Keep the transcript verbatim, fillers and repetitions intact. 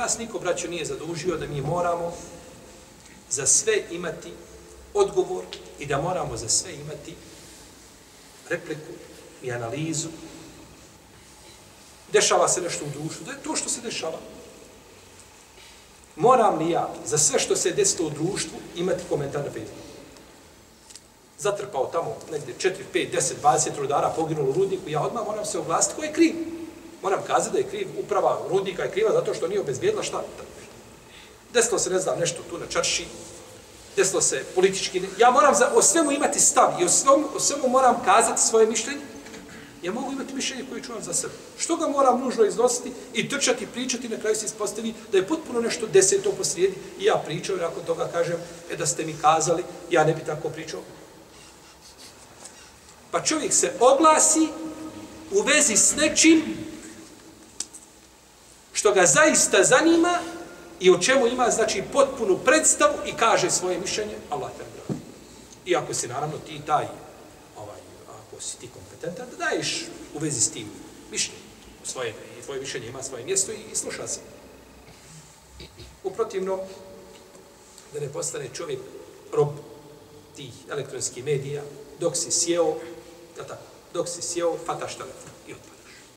Nas niko, braćo, nije zadužio da mi moramo za sve imati odgovor i da moramo za sve imati repliku i analizu. Dešava se nešto u društvu, da je to što se dešava. Moram li ja za sve što se desilo u društvu imati komentar na Facebooku? Zatrpao tamo negdje četiri, pet, deset, dvadeset rudara poginulo u rudniku, ja odmah moram se oglasiti ko je kriv. Moram kazati da je kriv uprava rudnika, je kriva zato što nije obezbijedila šta. Desilo se, ne znam, nešto tu na čarši, desilo se politički. Ja moram za, o svemu imati stav i o svemu, o svemu moram kazati svoje mišljenje. Ja mogu imati mišljenje koje čuvam za sebe. Što ga moram nužno iznositi i trčati, pričati, na kraju se ispostavi da je potpuno nešto deseto posrijedi i ja pričao i nakon toga kažem, e da ste mi kazali, ja ne bi tako pričao. Pa čovjek se oglasi u vezi s nečim što ga zaista zanima i o čemu ima, znači, potpunu predstavu i kaže svoje mišljenje, Allah te nagradi. I ako si, naravno, ti taj, ovaj, ako si ti kompetentan, da daješ u vezi s tim mišljenje svoje, i tvoje mišljenje ima svoje mjesto i, i sluša se. Uprotivno, da ne postane čovjek rob tih elektronskih medija, dok si sjeo, da tako, dok si sjeo, fataš telefon.